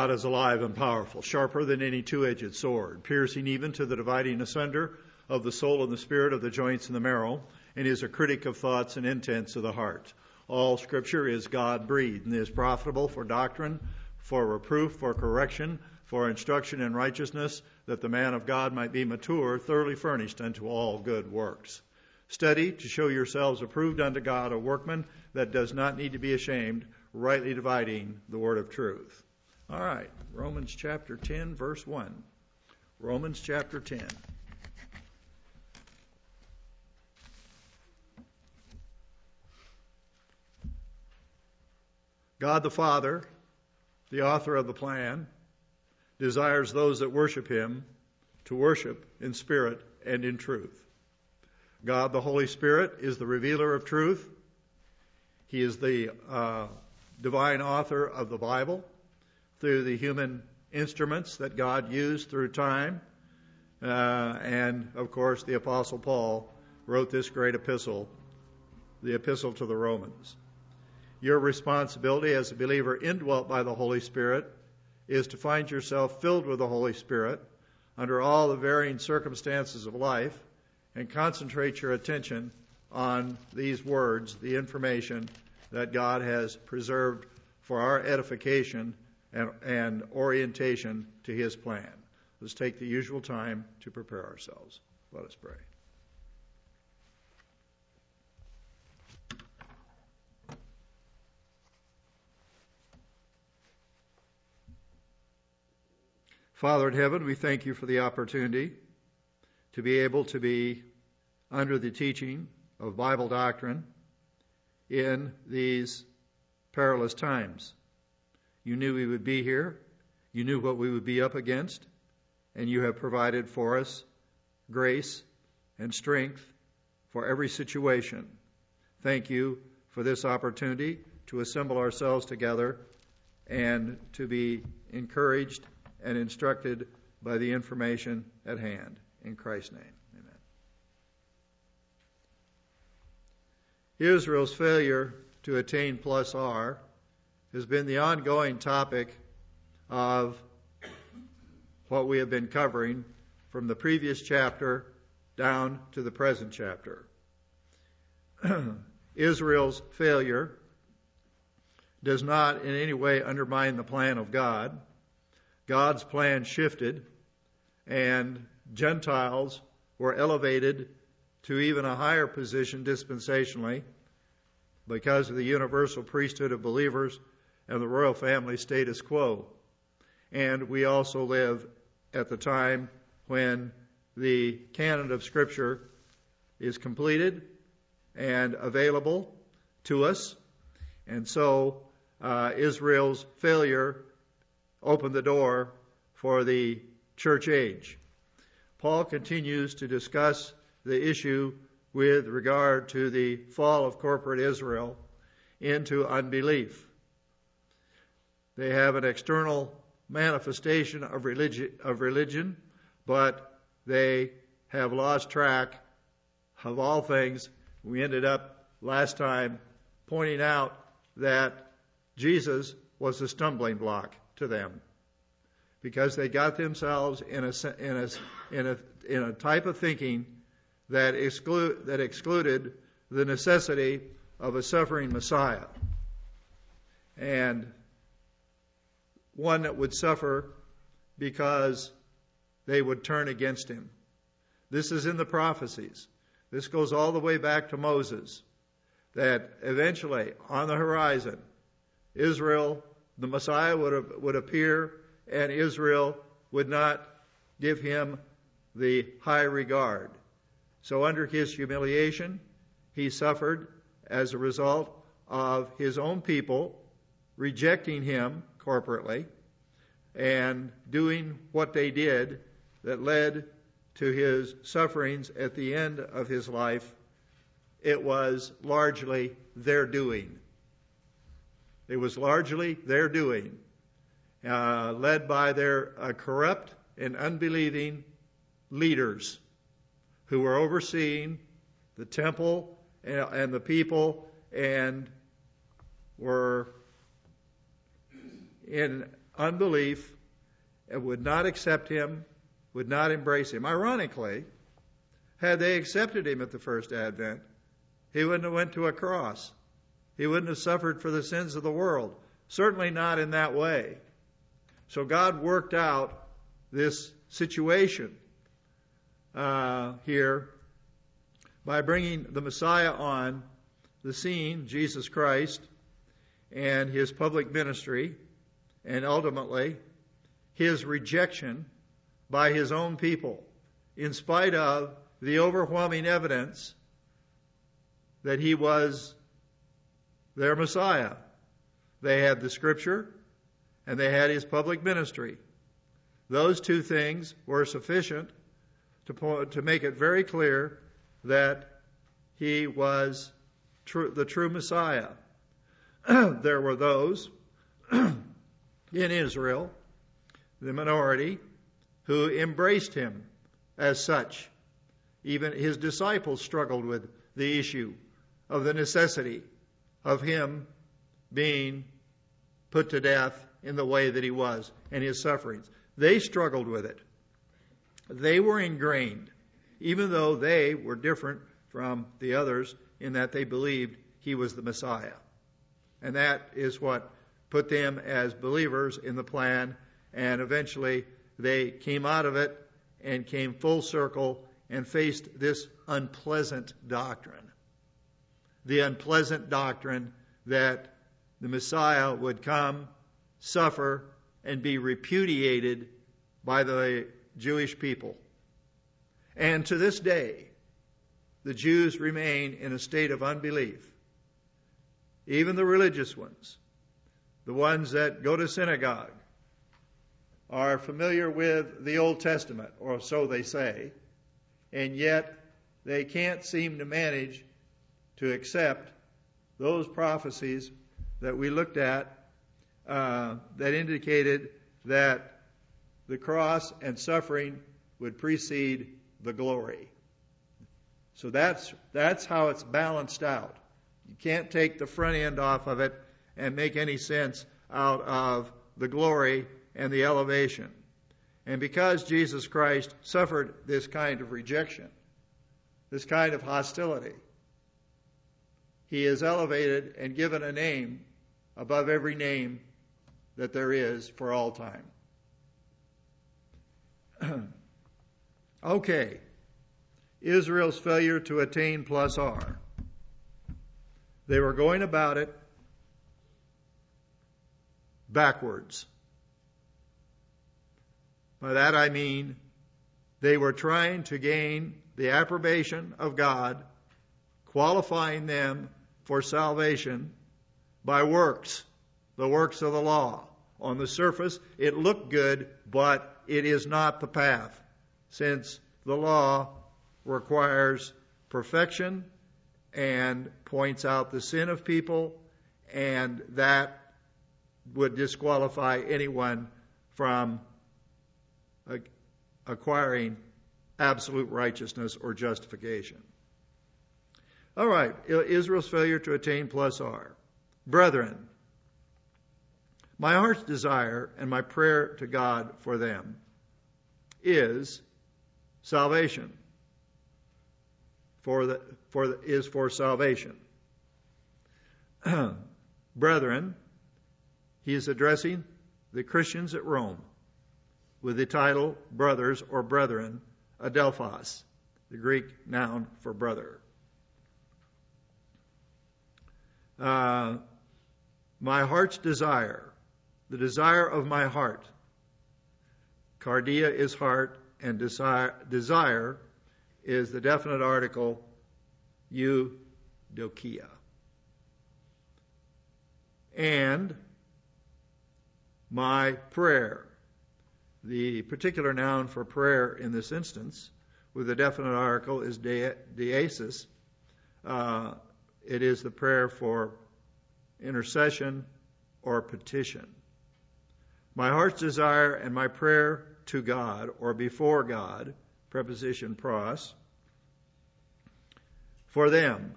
God is alive and powerful, sharper than any two-edged sword, piercing even to the dividing asunder of the soul and the spirit, of the joints and the marrow, and is a critic of thoughts and intents of the heart. All Scripture is God-breathed and is profitable for doctrine, for reproof, for correction, for instruction in righteousness, that the man of God might be mature, thoroughly furnished unto all good works. Study to show yourselves approved unto God, a workman that does not need to be ashamed, rightly dividing the word of truth. All right, Romans chapter 10, verse 1. Romans chapter 10. God the Father, the author of the plan, desires those that worship him to worship in spirit and in truth. God the Holy Spirit is the revealer of truth. He is the divine author of the Bible through the human instruments that God used through time. And, of course, the Apostle Paul wrote this great epistle, the Epistle to the Romans. Your responsibility as a believer indwelt by the Holy Spirit is to find yourself filled with the Holy Spirit under all the varying circumstances of life and concentrate your attention on these words, the information that God has preserved for our edification and orientation to his plan. Let's take the usual time to prepare ourselves. Let us pray. Father in heaven, we thank you for the opportunity to be able to be under the teaching of Bible doctrine in these perilous times. You knew we would be here. You knew what we would be up against. And you have provided for us grace and strength for every situation. Thank you for this opportunity to assemble ourselves together and to be encouraged and instructed by the information at hand. In Christ's name, amen. Israel's failure to attain plus R has been the ongoing topic of what we have been covering from the previous chapter down to the present chapter. Israel's failure does not in any way undermine the plan of God. God's plan shifted, and Gentiles were elevated to even a higher position dispensationally because of the universal priesthood of believers and the royal family status quo. And we also live at the time when the canon of Scripture is completed and available to us. And so Israel's failure opened the door for the church age. Paul continues to discuss the issue with regard to the fall of corporate Israel into unbelief. They have an external manifestation of religion, but they have lost track of all things. We ended up last time pointing out that Jesus was a stumbling block to them because they got themselves in a type of thinking that excluded the necessity of a suffering Messiah, and one that would suffer because they would turn against him. This is in the prophecies. This goes all the way back to Moses, that eventually on the horizon Israel, the Messiah would appear, and Israel would not give him the high regard. So under his humiliation, he suffered as a result of his own people rejecting him corporately and doing what they did that led to his sufferings at the end of his life. It was largely their doing. It was largely their doing, led by their corrupt and unbelieving leaders who were overseeing the temple and the people and were in unbelief, and would not accept him, would not embrace him. Ironically, had they accepted him at the first advent, he wouldn't have went to a cross. He wouldn't have suffered for the sins of the world. Certainly not in that way. So God worked out this situation here by bringing the Messiah on the scene, Jesus Christ, and his public ministry, and ultimately his rejection by his own people, in spite of the overwhelming evidence that he was their Messiah. They had the Scripture, and they had his public ministry. Those two things were sufficient to make it very clear that he was the true Messiah. There were those in Israel, the minority, who embraced him as such. Even his disciples struggled with the issue of the necessity of him being put to death in the way that he was, and his sufferings. They struggled with it. They were ingrained, even though they were different from the others in that they believed he was the Messiah. And that is what put them as believers in the plan, and eventually they came out of it and came full circle and faced this unpleasant doctrine. The unpleasant doctrine that the Messiah would come, suffer, and be repudiated by the Jewish people. And to this day, the Jews remain in a state of unbelief. Even the religious ones, the ones that go to synagogue, are familiar with the Old Testament, or so they say, and yet they can't seem to manage to accept those prophecies that we looked at that indicated that the cross and suffering would precede the glory. So that's how it's balanced out. You can't take the front end off of it and make any sense out of the glory and the elevation. And because Jesus Christ suffered this kind of rejection, this kind of hostility, he is elevated and given a name above every name that there is for all time. Okay. Israel's failure to attain plus R. They were going about it backwards. By that I mean they were trying to gain the approbation of God, qualifying them for salvation by works, the works of the law. On the surface, it looked good, but it is not the path, since the law requires perfection and points out the sin of people, and that would disqualify anyone from acquiring absolute righteousness or justification. All right, Israel's failure to attain plus R. Brethren, my heart's desire and my prayer to God for them is salvation. Is for salvation. Brethren, he is addressing the Christians at Rome with the title brothers or brethren, adelphos, the Greek noun for brother. My heart's desire, the desire of my heart. Cardia is heart, and desire is the definite article eudokia. And my prayer, the particular noun for prayer in this instance, with the definite article, is diesis. It is the prayer for intercession or petition. My heart's desire and my prayer to God or before God, preposition pros, for them,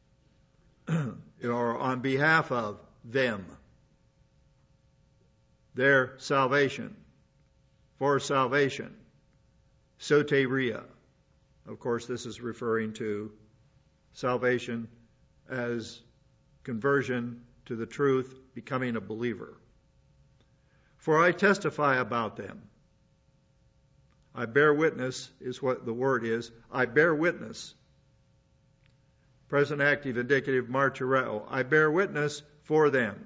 or on behalf of them. their salvation, for salvation, soteria. Of course, this is referring to salvation as conversion to the truth, becoming a believer. For I testify about them. I bear witness is what the word is. I bear witness. Present active indicative martyreo. I bear witness for them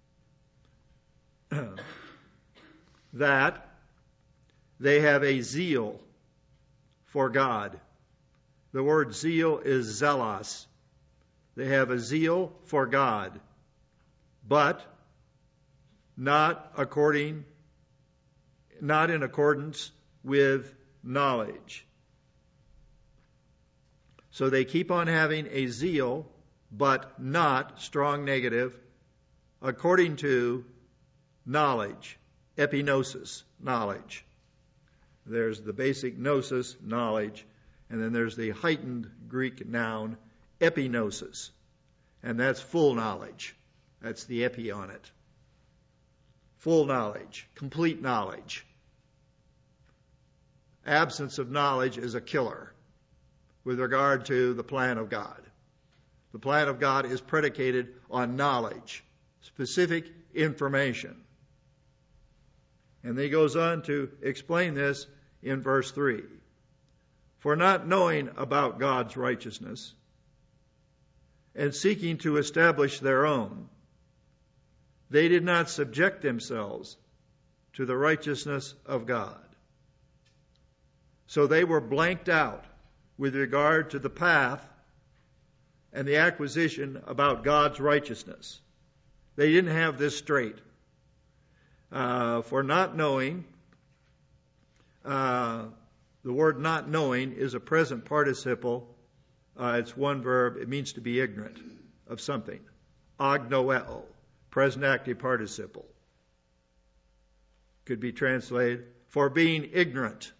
that they have a zeal for God. The word zeal is zelos. They have a zeal for God, but not in accordance with knowledge. So they keep on having a zeal, but not, strong negative, according to knowledge, epinosis, knowledge. There's the basic gnosis, knowledge, and then there's the heightened Greek noun, epinosis, and that's full knowledge. That's the epi on it. Full knowledge, complete knowledge. Absence of knowledge is a killer with regard to the plan of God. The plan of God is predicated on knowledge, specific information. And then he goes on to explain this in verse 3. For not knowing about God's righteousness and seeking to establish their own, they did not subject themselves to the righteousness of God. So they were blanked out with regard to the path and the acquisition about God's righteousness. They didn't have this straight. For not knowing, the word not knowing is a present participle. It's one verb. It means to be ignorant of something. Agnoeo, present active participle. Could be translated for being ignorant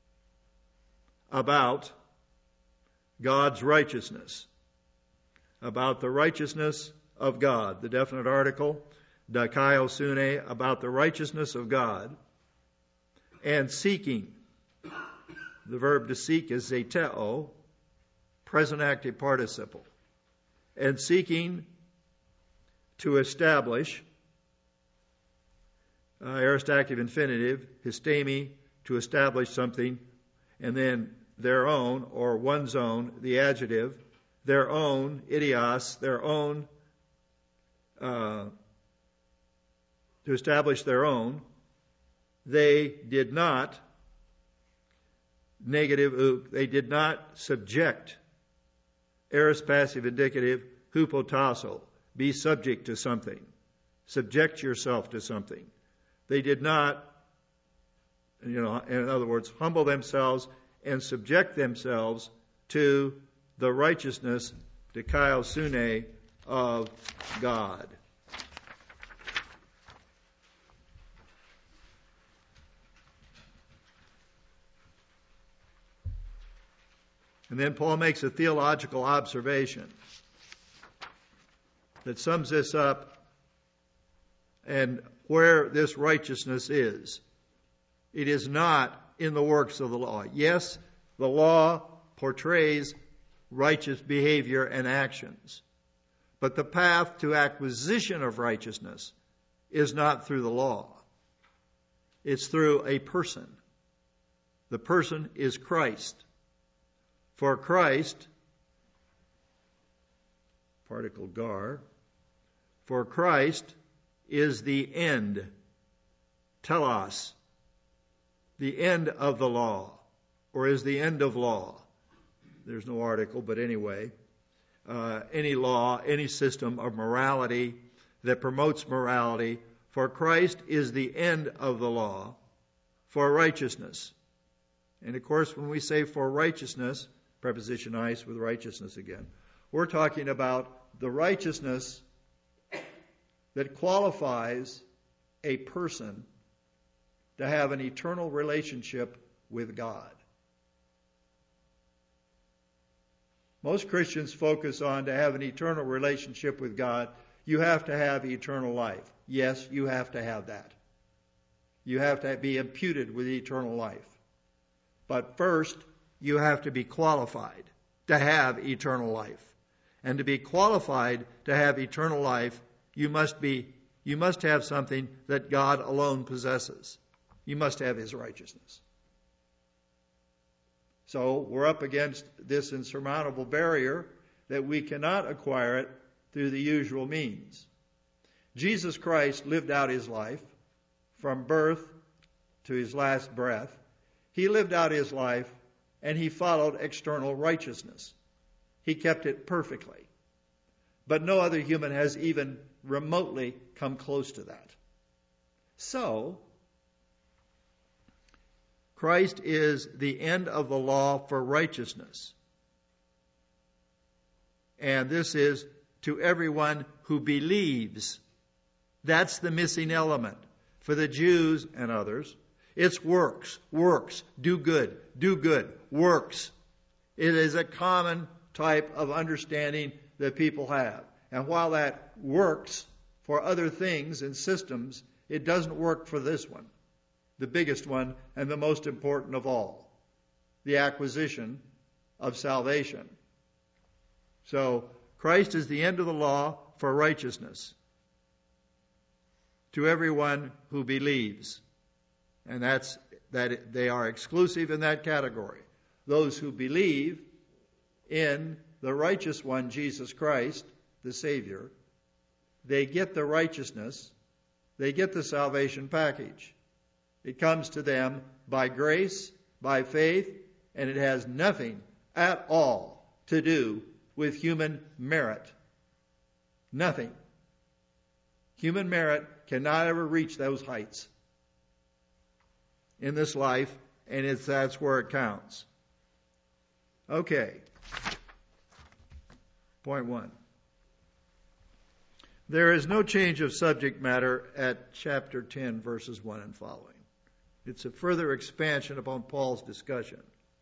about God's righteousness, about the righteousness of God. The definite article, dikaiosune, about the righteousness of God, and seeking. The verb to seek is zeteo, present active participle, and seeking to establish, aorist active infinitive, histemi, to establish something, and then their own, or one's own, the adjective, their own, idios, their own, to establish their own. They did not, negative, they did not subject, aorist passive indicative, hupotasso, be subject to something. Subject yourself to something. They did not, in other words, humble themselves and subject themselves to the righteousness, dikaiosune, of God. And then Paul makes a theological observation that sums this up and where this righteousness is. It is not in the works of the law. Yes, the law portrays righteous behavior and actions, but the path to acquisition of righteousness is not through the law. It's through a person. The person is Christ. For Christ, particle gar, for Christ is the end, telos, the end of the law, or is the end of law. There's no article, but anyway, any law, any system of morality that promotes morality, for Christ is the end of the law for righteousness. And of course, when we say for righteousness, preposition ice with righteousness again, we're talking about the righteousness that qualifies a person to have an eternal relationship with God. Most Christians focus on, to have an eternal relationship with God, you have to have eternal life. Yes, you have to have that. you have to be imputed with eternal life. But first, you have to be qualified to have eternal life. And to be qualified to have eternal life, you must have something that God alone possesses. You must have His righteousness. So we're up against this insurmountable barrier that we cannot acquire it through the usual means. Jesus Christ lived out His life from birth to His last breath. He lived out His life and He followed external righteousness. He kept it perfectly. But no other human has even remotely come close to that. So, Christ is the end of the law for righteousness. And this is to everyone who believes. That's the missing element. For the Jews and others, it's works, do good, works. It is a common type of understanding that people have. And while that works for other things and systems, it doesn't work for this one, the biggest one and the most important of all, the acquisition of salvation. So Christ is the end of the law for righteousness to everyone who believes. And that they are exclusive in that category. Those who believe in the righteous one, Jesus Christ, the Savior, they get the righteousness, they get the salvation package. It comes to them by grace, by faith, and it has nothing at all to do with human merit. Nothing. Human merit cannot ever reach those heights in this life, and that's where it counts. Okay. Point 1. There is no change of subject matter at chapter 10, verses 1 and following. It's a further expansion upon Paul's discussion.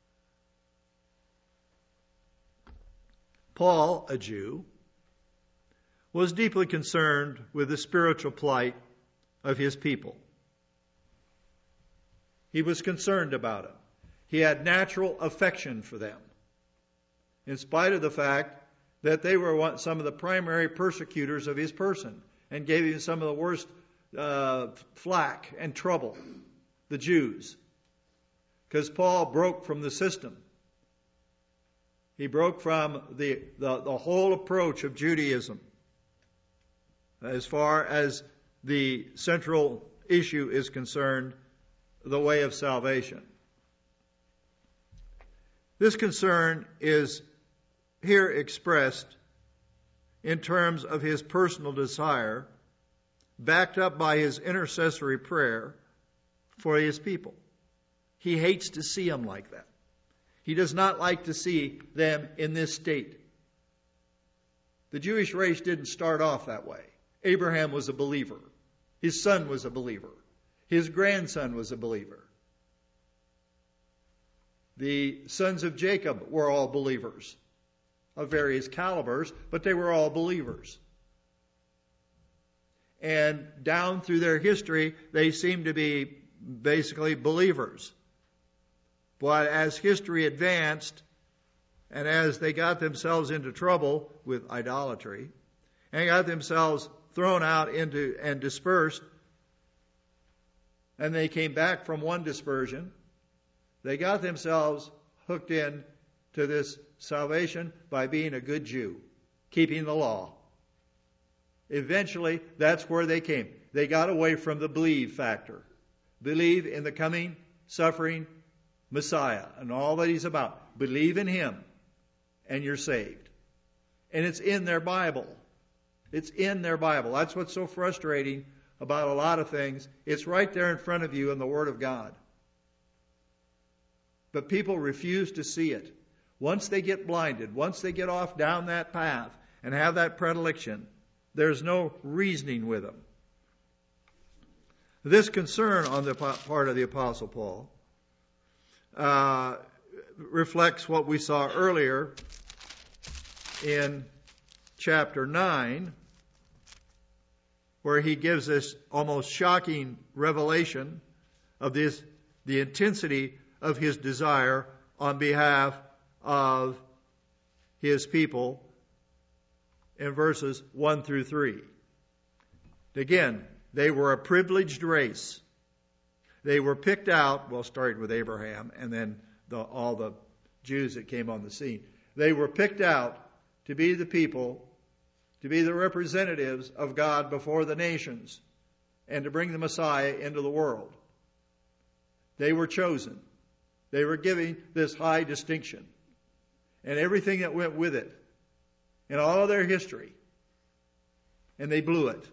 Paul, a Jew, was deeply concerned with the spiritual plight of his people. He was concerned about them. He had natural affection for them, in spite of the fact that they were some of the primary persecutors of his person and gave him some of the worst flack and trouble, the Jews. Because Paul broke from the system. He broke from the whole approach of Judaism as far as the central issue is concerned, the way of salvation. This concern is here expressed in terms of his personal desire, backed up by his intercessory prayer for his people. He hates to see them like that. He does not like to see them in this state. The Jewish race didn't start off that way. Abraham was a believer. His son was a believer. His grandson was a believer. The sons of Jacob were all believers of various calibers, but they were all believers. And down through their history, they seem to be basically believers. But as history advanced, and as they got themselves into trouble with idolatry, and got themselves thrown out into and dispersed, and they came back from one dispersion, they got themselves hooked in to this salvation by being a good Jew, keeping the law. Eventually, that's where they came. They got away from the believe factor. Believe in the coming, suffering Messiah and all that He's about. Believe in Him and you're saved. And it's in their Bible. It's in their Bible. That's what's so frustrating about a lot of things. It's right there in front of you in the Word of God. But people refuse to see it. Once they get blinded, once they get off down that path and have that predilection, there's no reasoning with them. This concern on the part of the Apostle Paul reflects what we saw earlier in chapter 9, where he gives this almost shocking revelation of the intensity of his desire on behalf of his people in verses 1 through 3. Again, they were a privileged race. They were picked out, well, starting with Abraham and then all the Jews that came on the scene. They were picked out to be the people, to be the representatives of God before the nations, and to bring the Messiah into the world. They were chosen. They were given this high distinction and everything that went with it in all of their history. And they blew it.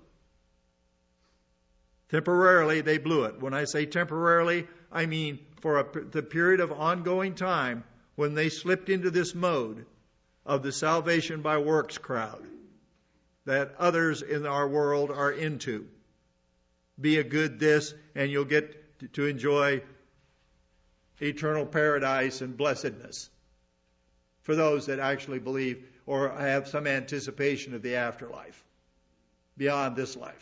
Temporarily, they blew it. When I say temporarily, I mean for the period of ongoing time when they slipped into this mode of the salvation by works crowd that others in our world are into. Be a good this and you'll get to enjoy eternal paradise and blessedness for those that actually believe or have some anticipation of the afterlife beyond this life.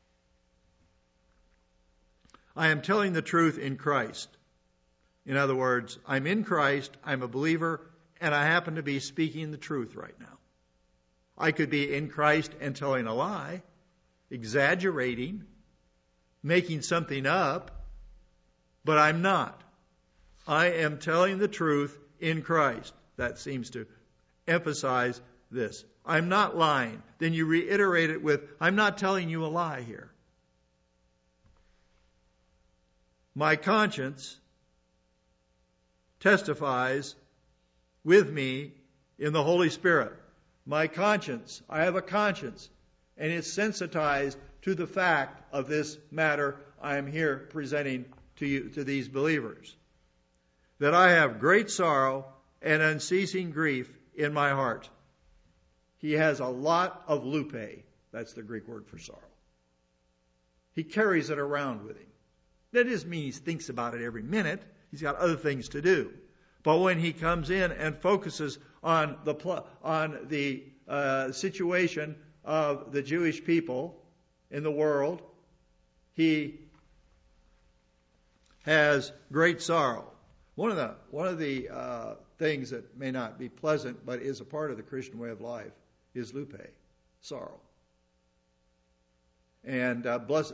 I am telling the truth in Christ. In other words, I'm in Christ, I'm a believer, and I happen to be speaking the truth right now. I could be in Christ and telling a lie, exaggerating, making something up, but I'm not. I am telling the truth in Christ. That seems to emphasize this. I'm not lying. Then you reiterate it with, I'm not telling you a lie here. My conscience testifies with me in the Holy Spirit. My conscience, I have a conscience, and it's sensitized to the fact of this matter I am here presenting to you, to these believers. That I have great sorrow and unceasing grief in my heart. He has a lot of lupe. That's the Greek word for sorrow. He carries it around with him. That doesn't mean he thinks about it every minute. He's got other things to do. But when he comes in and focuses on the situation of the Jewish people in the world, he has great sorrow. One of the things that may not be pleasant, but is a part of the Christian way of life, is lupe, sorrow. And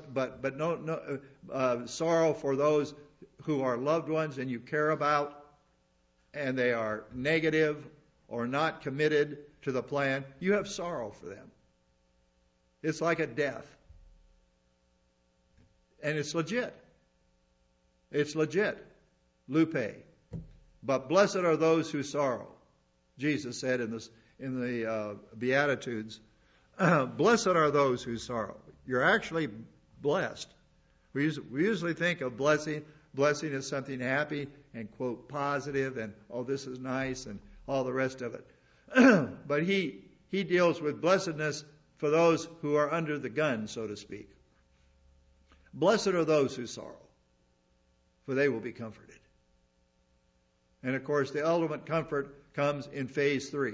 sorrow for those who are loved ones and you care about, and they are negative or not committed to the plan. You have sorrow for them. It's like a death, and it's legit. It's legit, lupe. But blessed are those who sorrow. Jesus said in the Beatitudes, blessed are those who sorrow. You're actually blessed. We usually think of blessing as something happy and, quote, positive and, oh, this is nice and all the rest of it. But he deals with blessedness for those who are under the gun, so to speak. Blessed are those who sorrow, for they will be comforted. And, of course, the ultimate comfort comes in phase 3,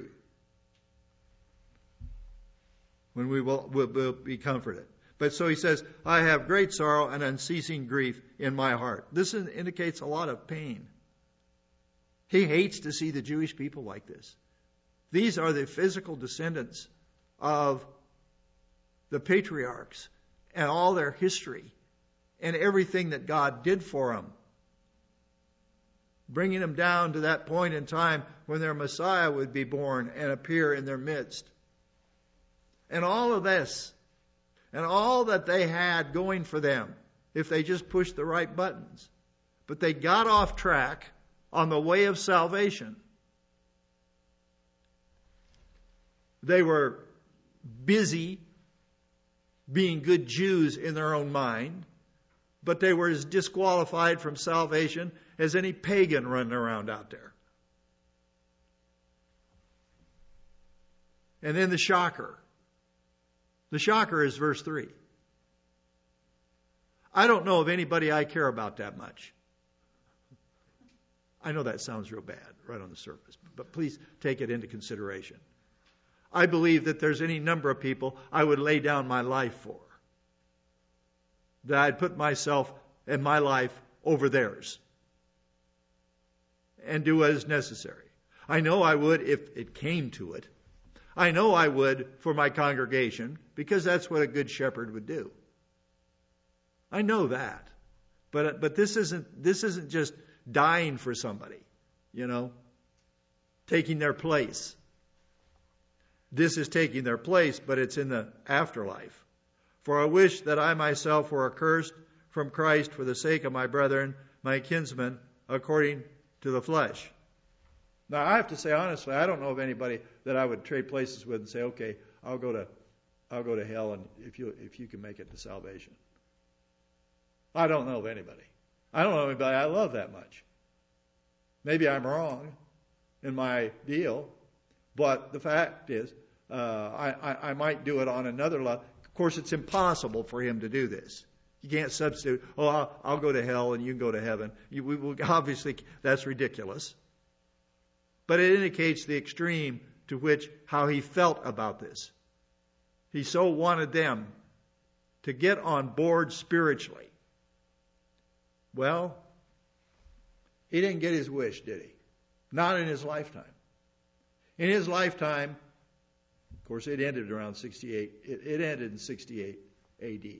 when we will be comforted. But so he says, I have great sorrow and unceasing grief in my heart. This indicates a lot of pain. He hates to see the Jewish people like this. These are the physical descendants of the patriarchs and all their history and everything that God did for them, bringing them down to that point in time when their Messiah would be born and appear in their midst. And all of this, and all that they had going for them, if they just pushed the right buttons. But they got off track on the way of salvation. They were busy being good Jews in their own mind, but they were as disqualified from salvation as any pagan running around out there. And then the shocker. The shocker is verse 3. I don't know of anybody I care about that much. I know that sounds real bad right on the surface, but please take it into consideration. I believe that there's any number of people I would lay down my life for. That I'd put myself and my life over theirs and do what is necessary. I know I would if it came to it. I know I would for my congregation because that's what a good shepherd would do. I know that. But this isn't just dying for somebody, taking their place. This is taking their place, but it's in the afterlife. For I wish that I myself were accursed from Christ for the sake of my brethren, my kinsmen, according to the flesh. Now, I have to say honestly, I don't know of anybody that I would trade places with and say, okay, I'll go to hell, and if you can make it to salvation. I don't know of anybody. I don't know anybody I love that much. Maybe I'm wrong in my deal, but the fact is, I might do it on another level. Of course, it's impossible for him to do this. You can't substitute, I'll go to hell and you can go to heaven. Obviously, that's ridiculous. But it indicates the extreme to which, how he felt about this. He so wanted them to get on board spiritually. Well, he didn't get his wish, did he? Not in his lifetime. In his lifetime, of course, it ended around 68. It ended in 68 A.D.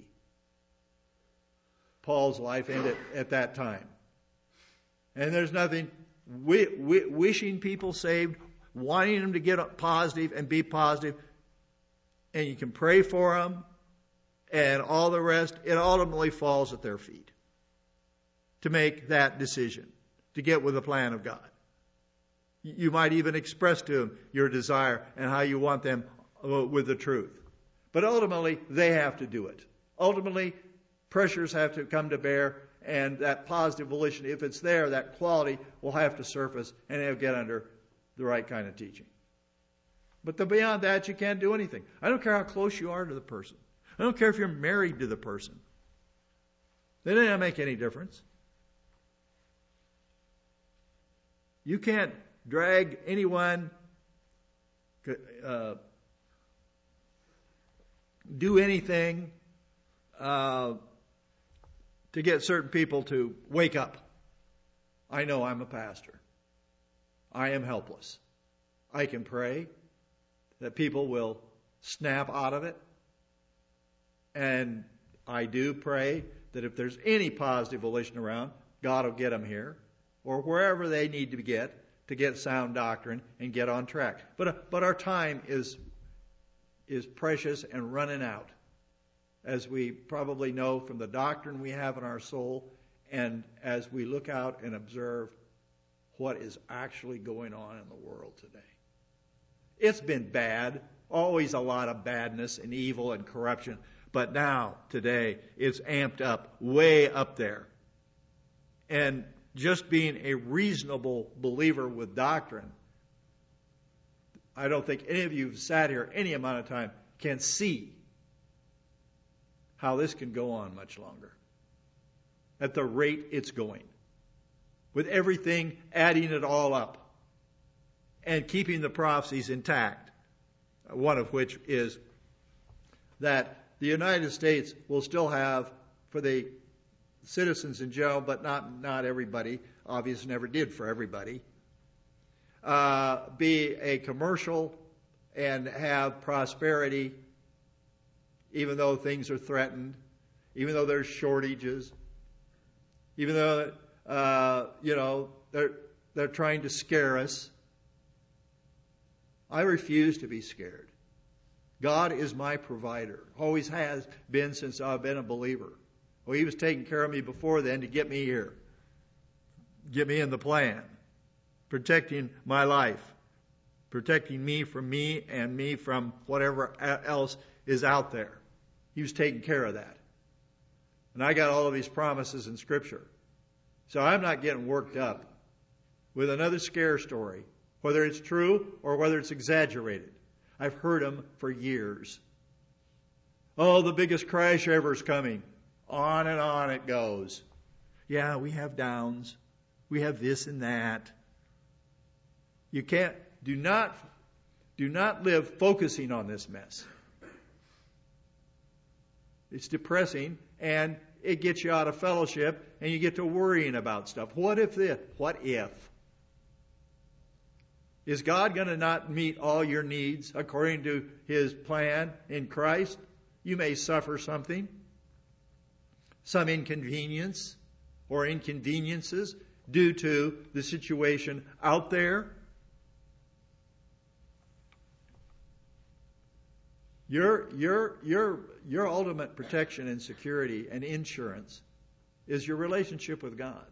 Paul's life ended at that time. And there's nothing wishing people saved, wanting them to get positive and be positive, and you can pray for them, and all the rest, it ultimately falls at their feet to make that decision, to get with the plan of God. You might even express to them your desire and how you want them with the truth. But ultimately, they have to do it. Ultimately, pressures have to come to bear, and that positive volition, if it's there, that quality will have to surface, and it'll get under the right kind of teaching. But beyond that, you can't do anything. I don't care how close you are to the person. I don't care if you're married to the person. That doesn't make any difference. You can't drag anyone, do anything to get certain people to wake up. I know I'm a pastor. I am helpless. I can pray that people will snap out of it. And I do pray that if there's any positive volition around, God will get them here or wherever they need to get sound doctrine and get on track. But our time is precious and running out, as we probably know from the doctrine we have in our soul, and as we look out and observe what is actually going on in the world today. It's been bad, always a lot of badness and evil and corruption, but now, today, it's amped up, way up there. And just being a reasonable believer with doctrine, I don't think any of you who've sat here any amount of time can see how this can go on much longer at the rate it's going, with everything adding it all up and keeping the prophecies intact, one of which is that the United States will still have, for the citizens in general, but not everybody, obviously never did for everybody, be a commercial and have prosperity, even though things are threatened, even though there's shortages, even though they're trying to scare us. I refuse to be scared. God is my provider. Always has been since I've been a believer. Well, He was taking care of me before then to get me here. Get me in the plan. Protecting my life. Protecting me and me from whatever else is out there. He was taking care of that. And I got all of His promises in Scripture. So I'm not getting worked up with another scare story, whether it's true or whether it's exaggerated. I've heard them for years. Oh, the biggest crash ever is coming. On and on it goes. Yeah, we have downs. We have this and that. You can't, do not live focusing on this mess. It's depressing, and it gets you out of fellowship, and you get to worrying about stuff. What if this? What if? Is God going to not meet all your needs according to His plan in Christ? You may suffer something, some inconvenience or inconveniences due to the situation out there. Your ultimate protection and security and insurance is your relationship with God.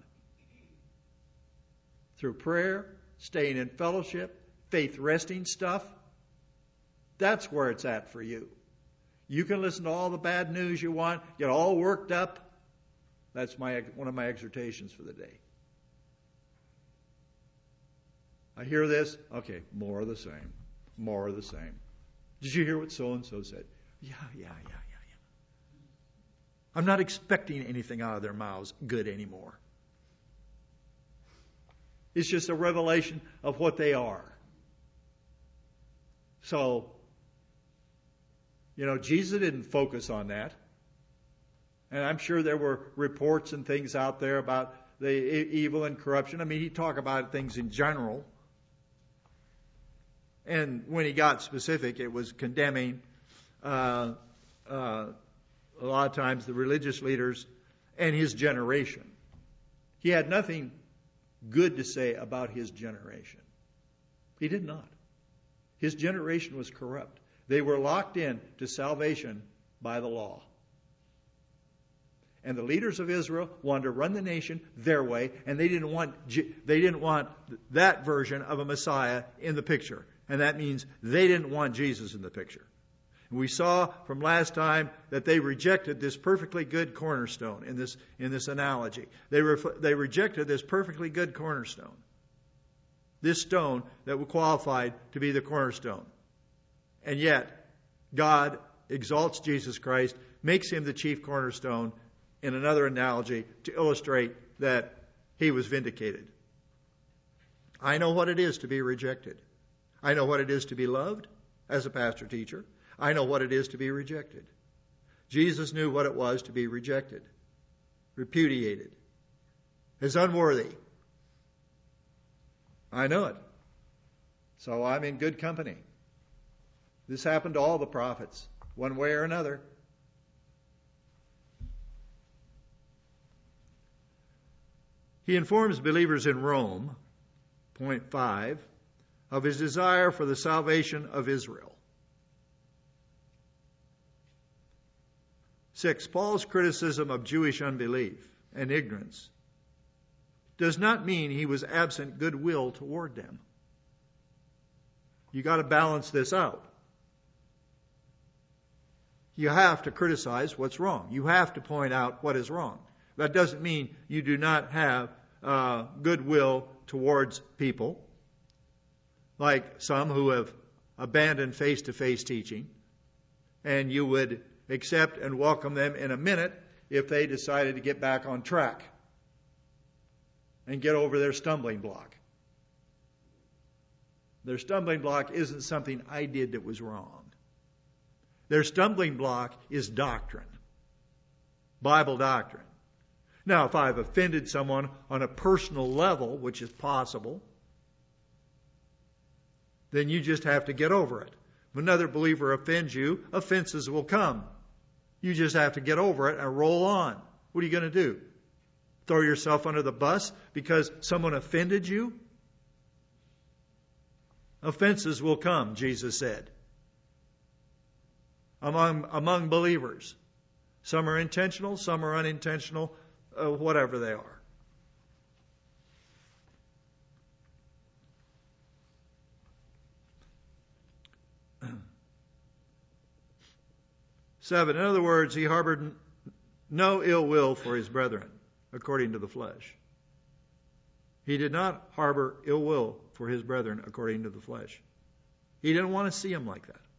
Through prayer, staying in fellowship, faith-resting stuff, that's where it's at for you. You can listen to all the bad news you want, get all worked up. That's one of my exhortations for the day. I hear this, okay, more of the same, more of the same. Did you hear what so-and-so said? Yeah. I'm not expecting anything out of their mouths good anymore. It's just a revelation of what they are. So, Jesus didn't focus on that. And I'm sure there were reports and things out there about the evil and corruption. I mean, he talked about things in general. And when he got specific, it was condemning a lot of times the religious leaders and his generation. He had nothing good to say about his generation. He did not. His generation was corrupt. They were locked in to salvation by the law. And the leaders of Israel wanted to run the nation their way, and they didn't want that version of a Messiah in the picture. And that means they didn't want Jesus in the picture. And we saw from last time that they rejected this perfectly good cornerstone in this analogy. They rejected this perfectly good cornerstone. This stone that was qualified to be the cornerstone. And yet, God exalts Jesus Christ, makes him the chief cornerstone in another analogy to illustrate that he was vindicated. I know what it is to be rejected. I know what it is to be loved as a pastor teacher. I know what it is to be rejected. Jesus knew what it was to be rejected, repudiated, as unworthy. I know it. So I'm in good company. This happened to all the prophets, one way or another. He informs believers in Rome, point 5, of his desire for the salvation of Israel. 6, Paul's criticism of Jewish unbelief and ignorance does not mean he was absent goodwill toward them. You got to balance this out. You have to criticize what's wrong. You have to point out what is wrong. That doesn't mean you do not have goodwill towards people, like some who have abandoned face-to-face teaching, and you would accept and welcome them in a minute if they decided to get back on track and get over their stumbling block. Their stumbling block isn't something I did that was wrong. Their stumbling block is doctrine, Bible doctrine. Now, if I've offended someone on a personal level, which is possible, then you just have to get over it. If another believer offends you, offenses will come. You just have to get over it and roll on. What are you going to do? Throw yourself under the bus because someone offended you? Offenses will come, Jesus said, among believers. Some are intentional, some are unintentional, whatever they are. Seven, in other words, he harbored no ill will for his brethren, according to the flesh. He did not harbor ill will for his brethren according to the flesh. He didn't want to see them like that.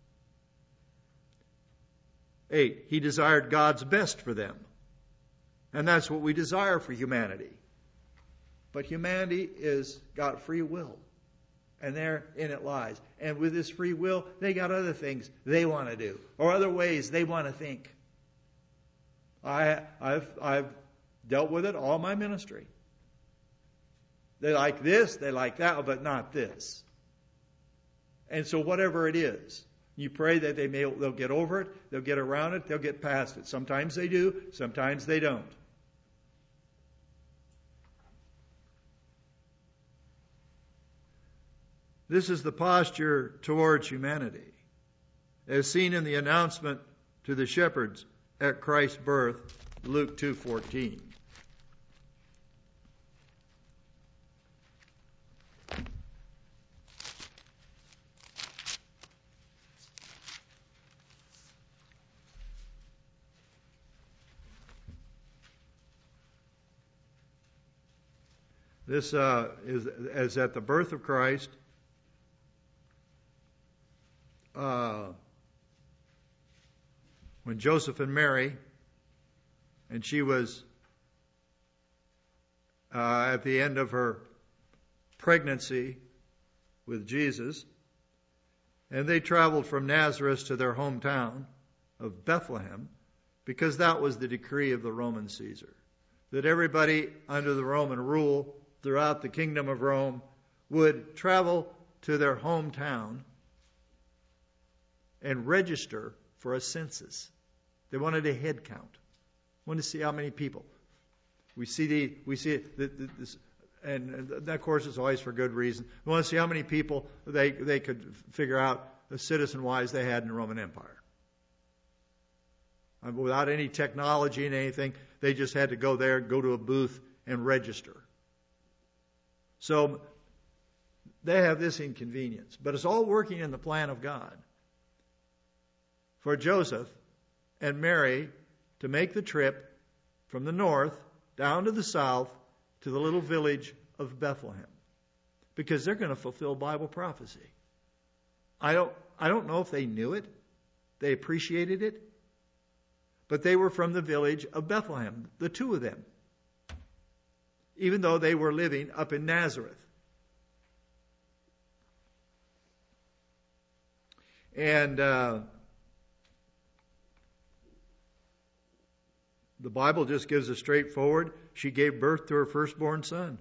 8, he desired God's best for them. And that's what we desire for humanity. But humanity is got free will. And therein it lies. And with this free will, they got other things they want to do, or other ways they want to think. I've Dealt with it all my ministry. They like this, they like that, but not this. And so whatever it is, you pray that they'll get over it, they'll get around it, they'll get past it. Sometimes they do, sometimes they don't. This is the posture towards humanity, as seen in the announcement to the shepherds at Christ's birth, Luke 2:14. This is as at the birth of Christ. When Joseph and Mary, and she was at the end of her pregnancy with Jesus, and they traveled from Nazareth to their hometown of Bethlehem, because that was the decree of the Roman Caesar, that everybody under the Roman rule throughout the kingdom of Rome would travel to their hometown and register for a census. They wanted a head count. Wanted to see how many people. We see this, and that, of course, is always for good reason. We want to see how many people they could figure out, citizen-wise, they had in the Roman Empire. Without any technology and anything, they just had to go there, go to a booth, and register. So they have this inconvenience, but it's all working in the plan of God for Joseph and Mary to make the trip from the north down to the south to the little village of Bethlehem, because they're going to fulfill Bible prophecy. I don't know if they knew it, they appreciated it, but they were from the village of Bethlehem, the two of them, even though they were living up in Nazareth. And the Bible just gives us straightforward. She gave birth to her firstborn son.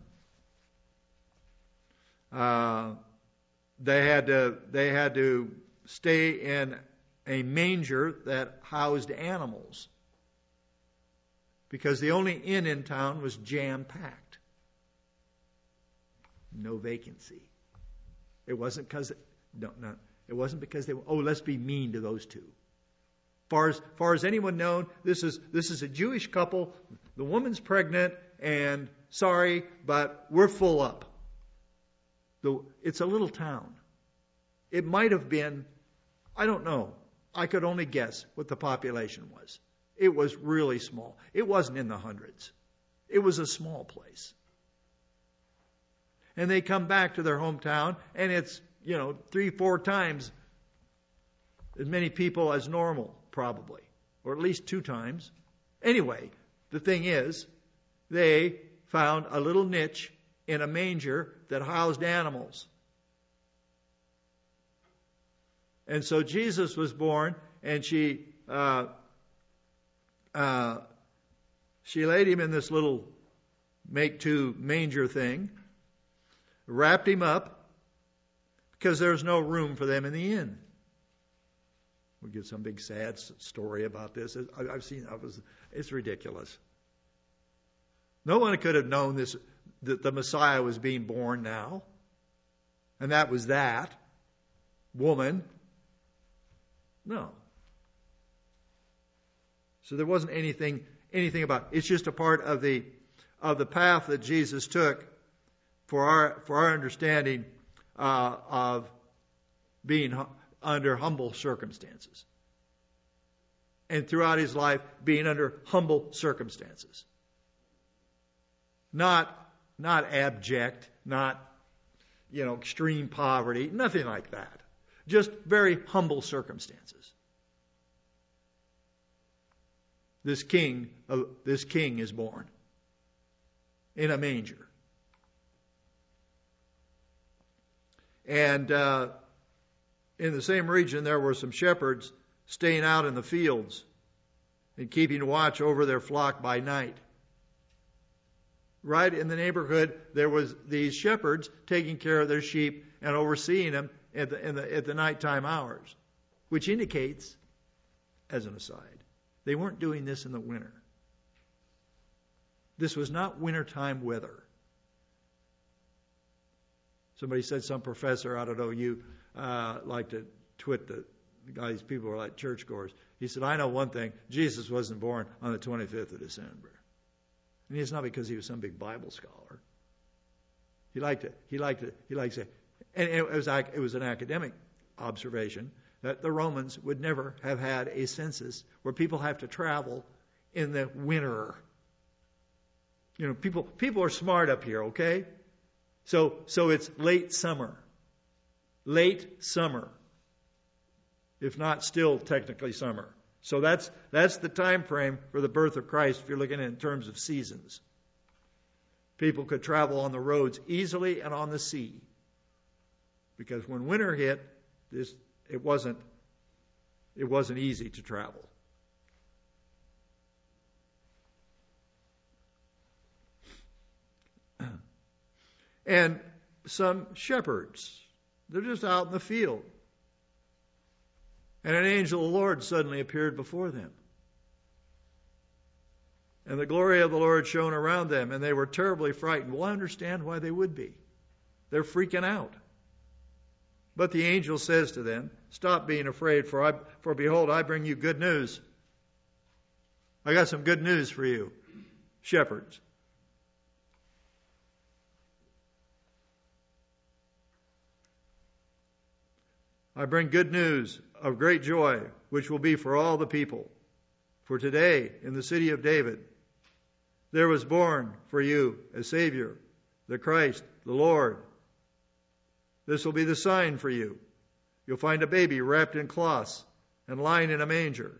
They had to stay in a manger that housed animals, because the only inn in town was jam-packed. No vacancy. It wasn't because it wasn't because they were, let's be mean to those two. Far as anyone known, this is a Jewish couple. The woman's pregnant, and sorry, but we're full up. It's a little town. It might have been, I don't know. I could only guess what the population was. It was really small. It wasn't in the hundreds. It was a small place. And they come back to their hometown, and it's, 3-4 times as many people as normal, probably, or at least 2 times. Anyway, the thing is, they found a little niche in a manger that housed animals. And so Jesus was born, and she laid him in this little make-to manger thing, wrapped him up, because there's no room for them in the inn. We get some big sad story about this. I've seen it's ridiculous. No one could have known this, that the Messiah was being born now. And that was that woman. No. So there wasn't anything about it. It's just a part of the path that Jesus took for our understanding of being under humble circumstances. And throughout his life, being under humble circumstances. Not abject, not, extreme poverty, nothing like that. Just very humble circumstances. This king is born in a manger. And in the same region, there were some shepherds staying out in the fields and keeping watch over their flock by night. right in the neighborhood, there was these shepherds taking care of their sheep and overseeing them at the nighttime hours, which indicates, as an aside, they weren't doing this in the winter. This was not wintertime weather. Somebody said, some professor, I don't know, you like to twit the guys, people are like churchgoers. He said, I know one thing, Jesus wasn't born on the 25th of December. And it's not because he was some big Bible scholar. He liked to, and it was an academic observation that the Romans would never have had a census where people have to travel in the winter. You know, people are smart up here, okay? So it's late summer. Late summer. If not still technically summer. So that's the time frame for the birth of Christ if you're looking at it in terms of seasons. People could travel on the roads easily and on the sea. Because when winter hit, it wasn't easy to travel. And some shepherds, they're just out in the field. And an angel of the Lord suddenly appeared before them. And the glory of the Lord shone around them, and they were terribly frightened. Well, I understand why they would be. They're freaking out. But the angel says to them, stop being afraid, for behold, I bring you good news. I got some good news for you, shepherds. I bring good news of great joy, which will be for all the people. For today, in the city of David, there was born for you a Savior, the Christ, the Lord. This will be the sign for you. You'll find a baby wrapped in cloths and lying in a manger.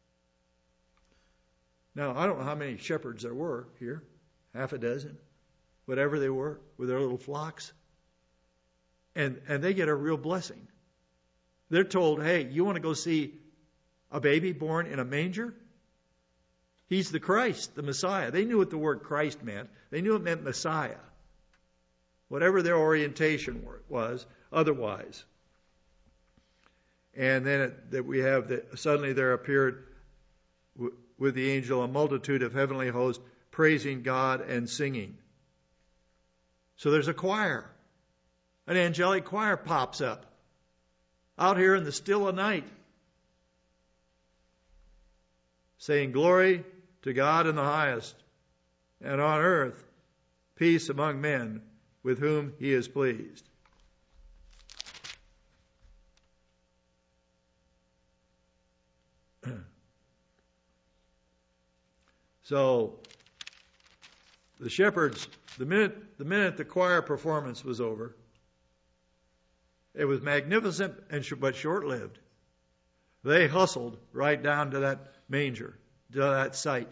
Now, I don't know how many shepherds there were here. Half a dozen. Whatever they were, with their little flocks. And they get a real blessing. They're told, hey, you want to go see a baby born in a manger? He's the Christ, the Messiah. They knew what the word Christ meant. They knew it meant Messiah. Whatever their orientation was, otherwise. And then we have that suddenly there appeared with the angel a multitude of heavenly hosts praising God and singing. So there's a choir. An angelic choir pops up. Out here in the still of night. Saying, glory to God in the highest, and on earth peace among men with whom he is pleased. So, the shepherds, the minute the choir performance was over, it was magnificent but short-lived. They hustled right down to that manger, to that site.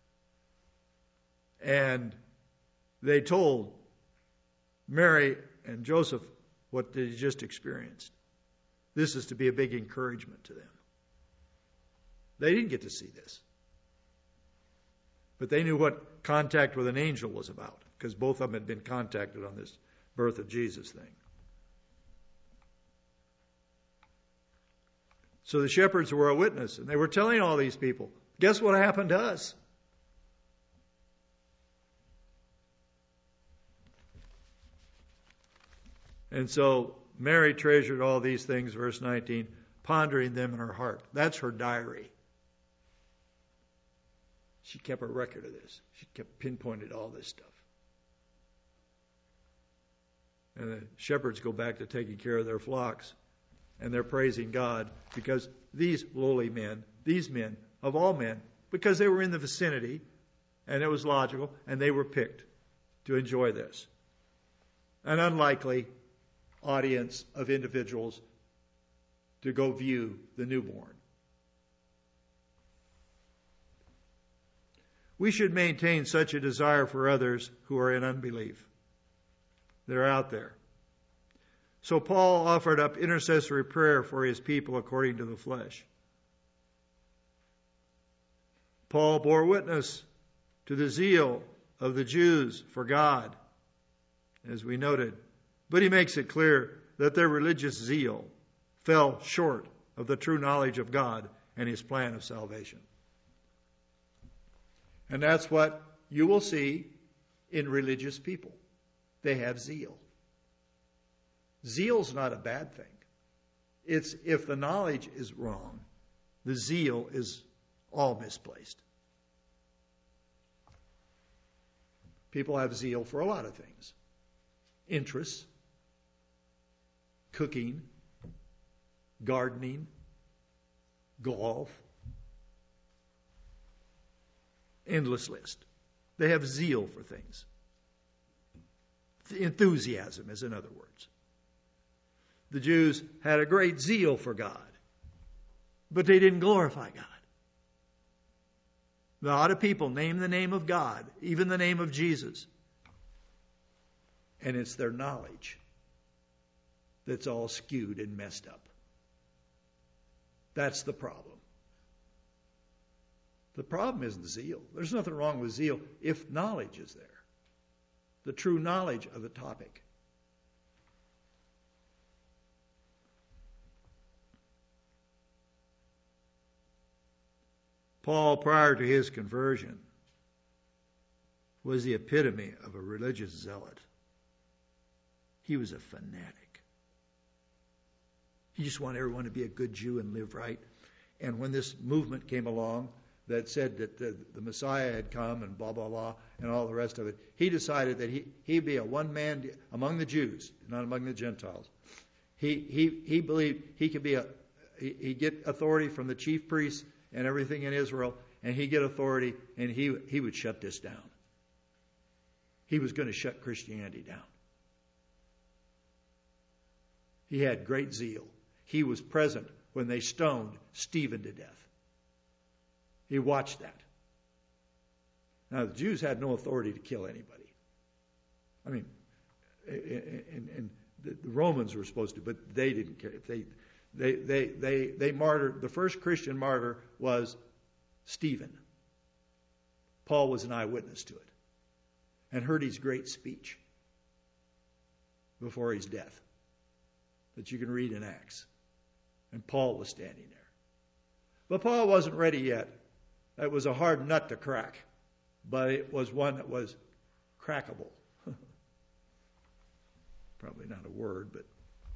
And they told Mary and Joseph what they just experienced. This is to be a big encouragement to them. They didn't get to see this. But they knew what contact with an angel was about, because both of them had been contacted on this birth of Jesus thing. So the shepherds were a witness, and they were telling all these people, guess what happened to us? And so Mary treasured all these things, verse 19, pondering them in her heart. That's her diary. She kept a record of this. She kept pinpointed all this stuff. And the shepherds go back to taking care of their flocks. And they're praising God because these lowly men, these men, of all men, because they were in the vicinity, and it was logical, and they were picked to enjoy this. An unlikely audience of individuals to go view the newborn. We should maintain such a desire for others who are in unbelief. They're out there. So Paul offered up intercessory prayer for his people according to the flesh. Paul bore witness to the zeal of the Jews for God, as we noted. But he makes it clear that their religious zeal fell short of the true knowledge of God and his plan of salvation. And that's what you will see in religious people. They have zeal. Zeal's not a bad thing. It's if the knowledge is wrong, the zeal is all misplaced. People have zeal for a lot of things. Interests, cooking, gardening, golf, endless list. They have zeal for things. Enthusiasm is in other words. The Jews had a great zeal for God, but they didn't glorify God. A lot of people name the name of God, even the name of Jesus, and it's their knowledge that's all skewed and messed up. That's the problem. The problem isn't zeal. There's nothing wrong with zeal if knowledge is there. The true knowledge of the topic. Paul, prior to his conversion, was the epitome of a religious zealot. He was a fanatic. He just wanted everyone to be a good Jew and live right. And when this movement came along that said that the Messiah had come and blah, blah, blah, and all the rest of it, he decided that he'd be a one-man among the Jews, not among the Gentiles. He believed he could be he'd get authority from the chief priests and everything in Israel, and he'd get authority, and he would shut this down. He was going to shut Christianity down. He had great zeal. He was present when they stoned Stephen to death. He watched that. Now, the Jews had no authority to kill anybody. I mean, and the Romans were supposed to, but they didn't care. They martyred. The first Christian martyr was Stephen. Paul was an eyewitness to it and heard his great speech before his death that you can read in Acts. And Paul was standing there. But Paul wasn't ready yet. It was a hard nut to crack, but it was one that was crackable. Probably not a word, but...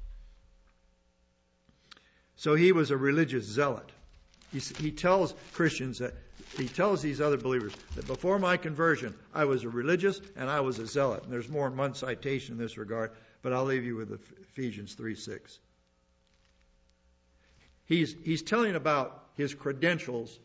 So he was a religious zealot. He tells Christians that, he tells these other believers that before my conversion, I was a religious and I was a zealot. And there's more than one citation in this regard, but I'll leave you with Ephesians 3:6. He's telling about his credentials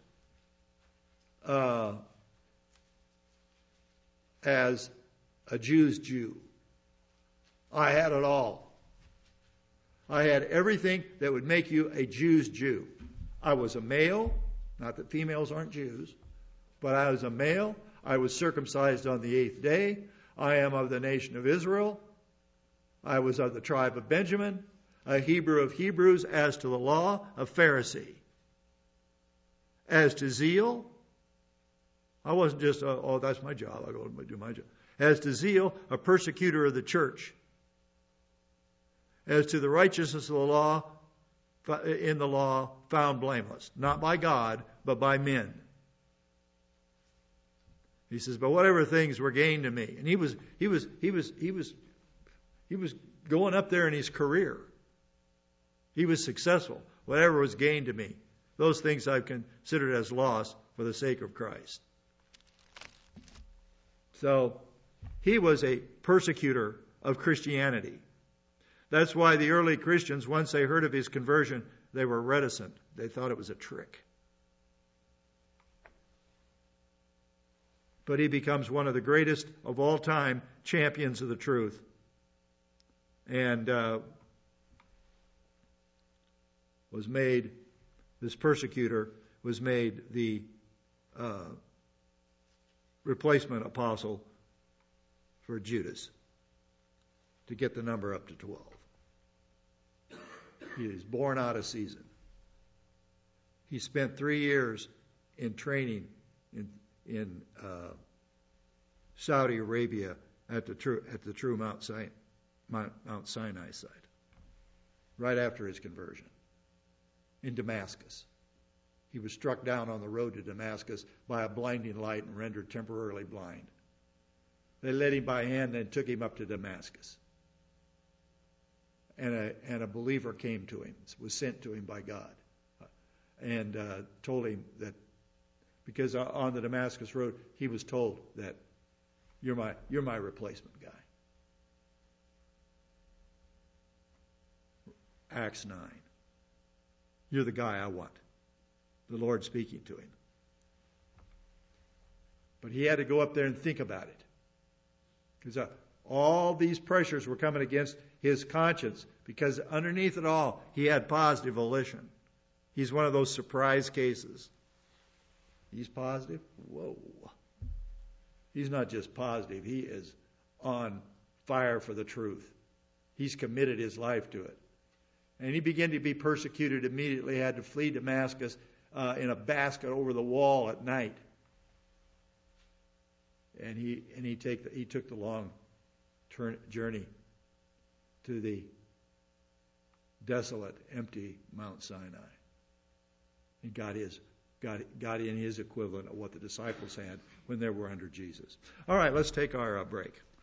as a Jew's Jew. I had it all. I had everything that would make you a Jew's Jew. I was a male, not that females aren't Jews, but I was a male. I was circumcised on the 8th day. I am of the nation of Israel. I was of the tribe of Benjamin, a Hebrew of Hebrews, as to the law, a Pharisee. As to zeal, I wasn't just, oh, that's my job, I'll go do my job. As to zeal, a persecutor of the church. As to the righteousness of the law, in the law, found blameless. Not by God, but by men. He says, but whatever things were gained to me. And he was going up there in his career. He was successful. Whatever was gained to me. Those things I've considered as loss for the sake of Christ. So, he was a persecutor of Christianity. That's why the early Christians, once they heard of his conversion, they were reticent. They thought it was a trick. But he becomes one of the greatest of all time champions of the truth. And this persecutor was made the replacement apostle for Judas to get the number up to 12. He is born out of season. He spent 3 years in training in Saudi Arabia at the true Mount Sinai site, right after his conversion, in Damascus. He was struck down on the road to Damascus by a blinding light and rendered temporarily blind. They led him by hand and took him up to Damascus. And a believer came to him, was sent to him by God, and told him that, because on the Damascus road he was told that you're my replacement guy. Acts 9. You're the guy I want. The Lord speaking to him. But he had to go up there and think about it. Because all these pressures were coming against his conscience, because underneath it all, he had positive volition. He's one of those surprise cases. He's positive? Whoa. He's not just positive. He is on fire for the truth. He's committed his life to it. And he began to be persecuted immediately, had to flee Damascus in a basket over the wall at night. And he took the long journey to the desolate, empty Mount Sinai. And got in his equivalent of what the disciples had when they were under Jesus. All right, let's take our break.